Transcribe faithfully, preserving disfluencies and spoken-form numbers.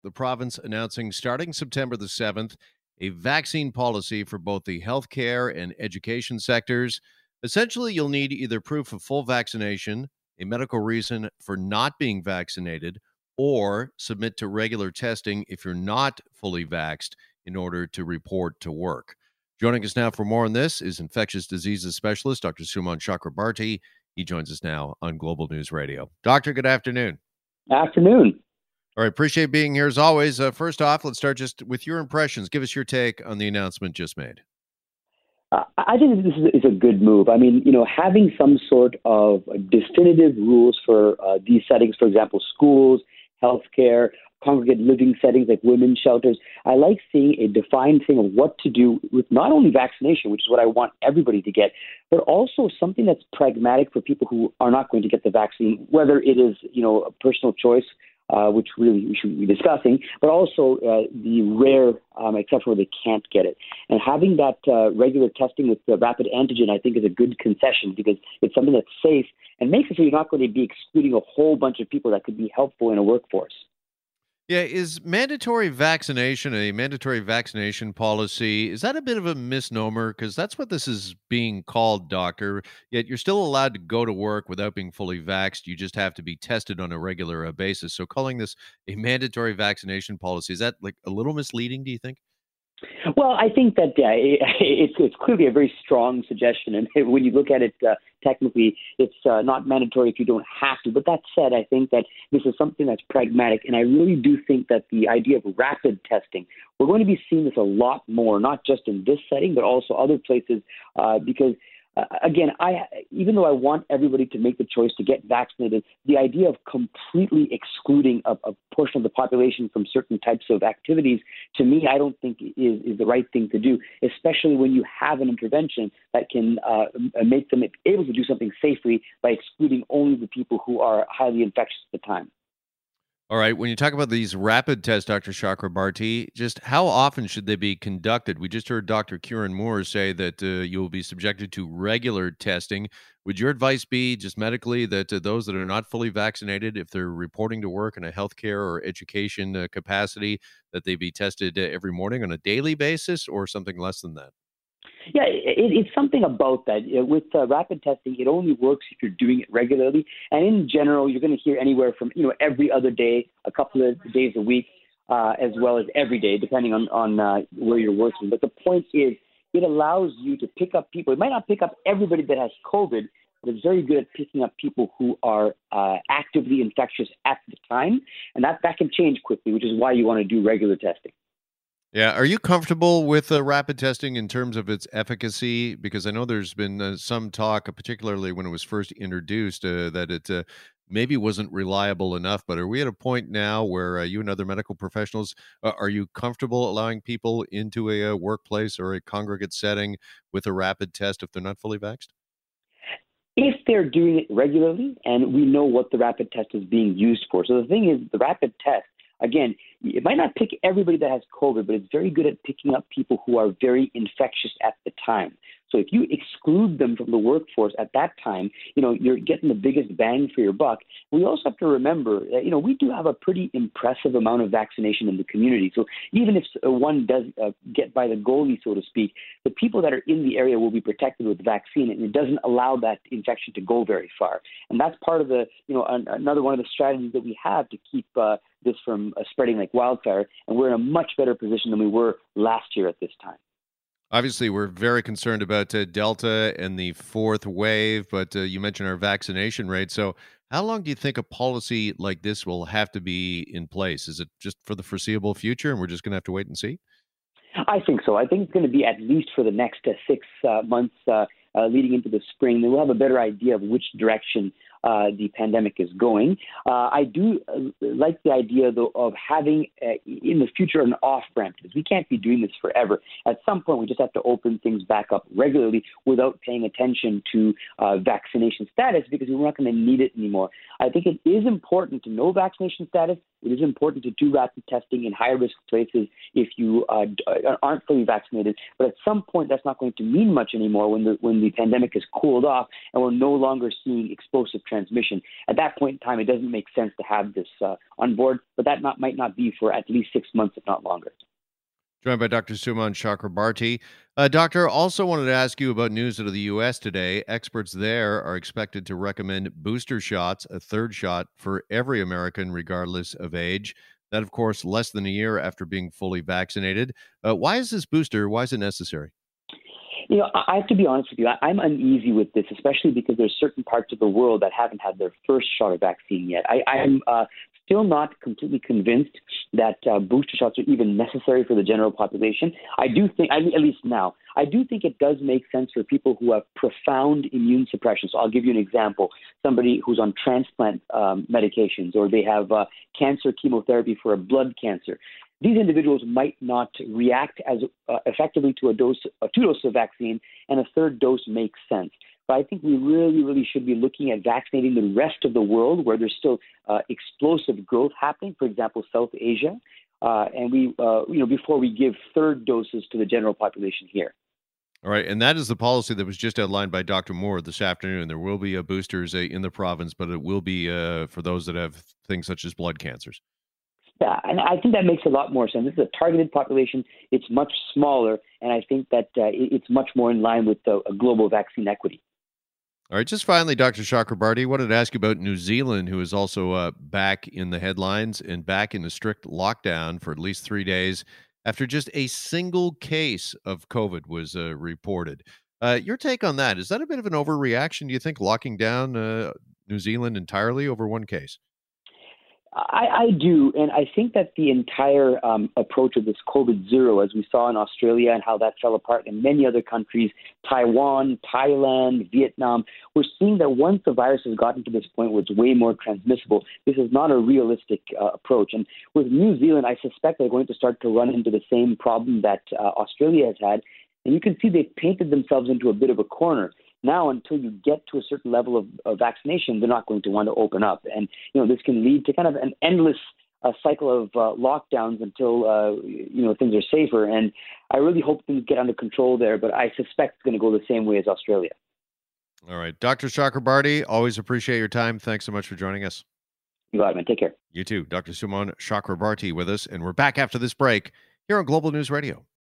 the province announcing starting September the seventh a vaccine policy for both the healthcare and education sectors. Essentially, you'll need either proof of full vaccination, a medical reason for not being vaccinated, or submit to regular testing if you're not fully vaxxed in order to report to work. Joining us now for more on this is infectious diseases specialist Doctor Suman Chakrabarti. He joins us now on Global News Radio. Doctor, good afternoon. Afternoon. All right, appreciate being here as always. Uh, first off, let's start just with your impressions. Give us your take on the announcement just made. Uh, I think this is, is a good move. I mean, you know, having some sort of definitive rules for uh, these settings, for example, schools, healthcare, congregate living settings like women's shelters. I like seeing a defined thing of what to do with not only vaccination, which is what I want everybody to get, but also something that's pragmatic for people who are not going to get the vaccine, whether it is, you know, a personal choice, uh, which really we should be discussing, but also uh, the rare um, except where they can't get it. And having that uh, regular testing with the rapid antigen, I think, is a good concession because it's something that's safe and makes it so you're not going to be excluding a whole bunch of people that could be helpful in a workforce. Yeah, is mandatory vaccination, a mandatory vaccination policy, is that a bit of a misnomer? Because that's what this is being called, doctor. Yet you're still allowed to go to work without being fully vaxxed. You just have to be tested on a regular uh, basis. So calling this a mandatory vaccination policy, is that like a little misleading, do you think? Well, I think that uh, it, it's, it's clearly a very strong suggestion. And when you look at it uh, technically, it's uh, not mandatory if you don't have to. But that said, I think that this is something that's pragmatic. And I really do think that the idea of rapid testing, we're going to be seeing this a lot more, not just in this setting, but also other places, uh, because Uh, again, I even though I want everybody to make the choice to get vaccinated, the idea of completely excluding a, a portion of the population from certain types of activities, to me, I don't think is, is the right thing to do, especially when you have an intervention that can uh, make them able to do something safely by excluding only the people who are highly infectious at the time. All right. When you talk about these rapid tests, Doctor Chakrabarti, just how often should they be conducted? We just heard Doctor Kieran Moore say that uh, you will be subjected to regular testing. Would your advice be just medically that uh, those that are not fully vaccinated, if they're reporting to work in a healthcare or education uh, capacity, that they be tested uh, every morning on a daily basis or something less than that? Yeah, it, it's something about that. With uh, rapid testing, it only works if you're doing it regularly. And in general, you're going to hear anywhere from, you know, every other day, a couple of days a week, uh, as well as every day, depending on, on uh, where you're working. But the point is, it allows you to pick up people. It might not pick up everybody that has COVID, but it's very good at picking up people who are uh, actively infectious at the time. And that, that can change quickly, which is why you want to do regular testing. Yeah. Are you comfortable with uh, rapid testing in terms of its efficacy? Because I know there's been uh, some talk, uh, particularly when it was first introduced, uh, that it uh, maybe wasn't reliable enough. But are we at a point now where uh, you and other medical professionals, uh, are you comfortable allowing people into a, uh workplace or a congregate setting with a rapid test if they're not fully vaxxed? If they're doing it regularly and we know what the rapid test is being used for. So the thing is, the rapid test, again, it might not pick everybody that has COVID, but it's very good at picking up people who are very infectious at the time. So if you exclude them from the workforce at that time, you know, you're getting the biggest bang for your buck. We also have to remember that, you know, we do have a pretty impressive amount of vaccination in the community. So even if one does uh, get by the goalie, so to speak, the people that are in the area will be protected with the vaccine, and it doesn't allow that infection to go very far. And that's part of the, you know, an, another one of the strategies that we have to keep uh, this from uh, spreading like wildfire. And we're in a much better position than we were last year at this time. Obviously, we're very concerned about uh, Delta and the fourth wave, but uh, you mentioned our vaccination rate. So how long do you think a policy like this will have to be in place? Is it just for the foreseeable future and we're just going to have to wait and see? I think so. I think it's going to be at least for the next uh, six uh, months uh, uh, leading into the spring. Then we'll have a better idea of which direction uh, the pandemic is going. Uh, I do uh, like the idea, though, of having uh, in the future an off-ramp, because we can't be doing this forever. At some point, we just have to open things back up regularly without paying attention to uh, vaccination status, because we're not going to need it anymore. I think it is important to know vaccination status. It is important to do rapid testing in high-risk places if you uh, aren't fully vaccinated. But at some point, that's not going to mean much anymore when the when the pandemic is cooled off and we're no longer seeing explosive transmission. At that point in time, it doesn't make sense to have this uh, on board, but that not, might not be for at least six months, if not longer. Joined by Doctor Suman Chakrabarti. Uh, doctor, also wanted to ask you about news out of the U S today. Experts there are expected to recommend booster shots, a third shot for every American, regardless of age. That, of course, less than a year after being fully vaccinated. Uh, why is this booster? Why is it necessary? You know, I have to be honest with you. I'm uneasy with this, especially because there's certain parts of the world that haven't had their first shot of vaccine yet. I, I'm uh, still not completely convinced that uh, booster shots are even necessary for the general population. I do think, at least now, I do think it does make sense for people who have profound immune suppression. So I'll give you an example. Somebody who's on transplant um, medications, or they have uh, cancer chemotherapy for a blood cancer. These individuals might not react as uh, effectively to a dose, a two doses of vaccine, and a third dose makes sense. But I think we really, really should be looking at vaccinating the rest of the world where there's still uh, explosive growth happening, for example, South Asia, uh, and we, uh, you know, before we give third doses to the general population here. All right, and that is the policy that was just outlined by Doctor Moore this afternoon. There will be uh, boosters uh, in the province, but it will be uh, for those that have things such as blood cancers. Yeah, and I think that makes a lot more sense. This is a targeted population. It's much smaller, and I think that uh, it's much more in line with uh, a global vaccine equity. All right, just finally, Doctor Chakrabarti, wanted to ask you about New Zealand, who is also uh, back in the headlines and back in a strict lockdown for at least three days after just a single case of COVID was uh, reported. Uh, your take on that, is that a bit of an overreaction, do you think, locking down uh, New Zealand entirely over one case? I, I do, and I think that the entire um, approach of this COVID zero, as we saw in Australia and how that fell apart in many other countries, Taiwan, Thailand, Vietnam, we're seeing that once the virus has gotten to this point where it's way more transmissible, this is not a realistic uh, approach. And with New Zealand, I suspect they're going to start to run into the same problem that uh, Australia has had. And you can see they've painted themselves into a bit of a corner. Now, until you get to a certain level of, of vaccination, they're not going to want to open up. And, you know, this can lead to kind of an endless uh, cycle of uh, lockdowns until, uh, you know, things are safer. And I really hope things get under control there, but I suspect it's going to go the same way as Australia. All right. Doctor Chakrabarti, always appreciate your time. Thanks so much for joining us. You got it, man. Take care. You too. Doctor Suman Chakrabarti with us, and we're back after this break here on Global News Radio.